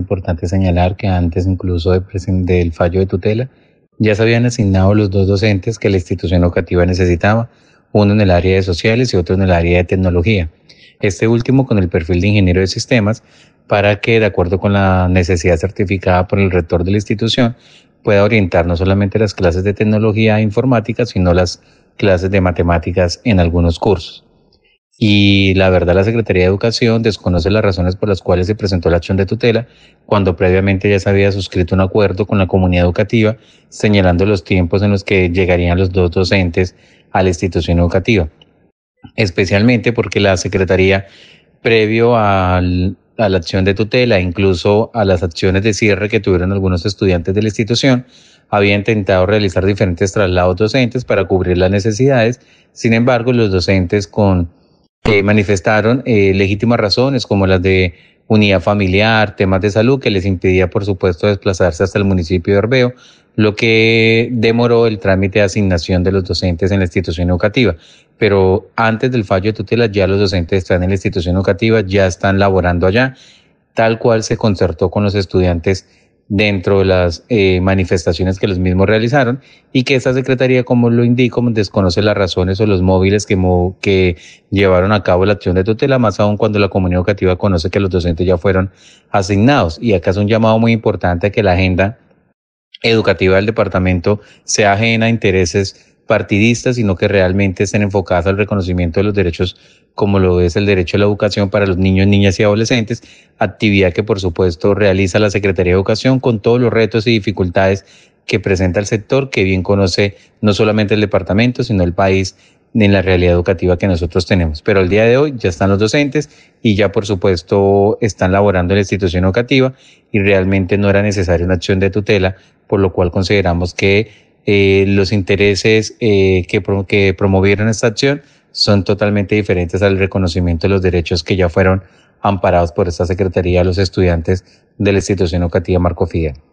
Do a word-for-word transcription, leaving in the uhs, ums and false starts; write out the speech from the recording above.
importante señalar que antes incluso de presen- del fallo de tutela ya se habían asignado los dos docentes que la institución educativa necesitaba, uno en el área de sociales y otro en el área de tecnología. Este último con el perfil de ingeniero de sistemas para que, de acuerdo con la necesidad certificada por el rector de la institución, pueda orientar no solamente las clases de tecnología e informática, sino las clases de matemáticas en algunos cursos. Y la verdad, la Secretaría de Educación desconoce las razones por las cuales se presentó la acción de tutela, cuando previamente ya se había suscrito un acuerdo con la comunidad educativa, señalando los tiempos en los que llegarían los dos docentes a la institución educativa. Especialmente porque la Secretaría, previo al, a la acción de tutela, incluso a las acciones de cierre que tuvieron algunos estudiantes de la institución, había intentado realizar diferentes traslados docentes para cubrir las necesidades. Sin embargo, los docentes con eh, manifestaron eh, legítimas razones como las de unidad familiar, temas de salud, que les impedía, por supuesto, desplazarse hasta el municipio de Orveo, lo que demoró el trámite de asignación de los docentes en la institución educativa. Pero antes del fallo de tutela ya los docentes están en la institución educativa, ya están laborando allá, tal cual se concertó con los estudiantes dentro de las eh, manifestaciones que los mismos realizaron, y que esta Secretaría, como lo indico, desconoce las razones o los móviles que, mo que llevaron a cabo la acción de tutela, más aún cuando la comunidad educativa conoce que los docentes ya fueron asignados. Y acá es un llamado muy importante a que la agenda educativa del departamento sea ajena a intereses partidistas, sino que realmente estén enfocadas al reconocimiento de los derechos, como lo es el derecho a la educación para los niños, niñas y adolescentes, actividad que por supuesto realiza la Secretaría de Educación con todos los retos y dificultades que presenta el sector, que bien conoce no solamente el departamento, sino el país, en la realidad educativa que nosotros tenemos. Pero al día de hoy ya están los docentes y ya por supuesto están laborando en la institución educativa, y realmente no era necesaria una acción de tutela, por lo cual consideramos que eh, los intereses eh, que, pro que promovieron esta acción son totalmente diferentes al reconocimiento de los derechos que ya fueron amparados por esta Secretaría a los estudiantes de la institución educativa Marco Fidel.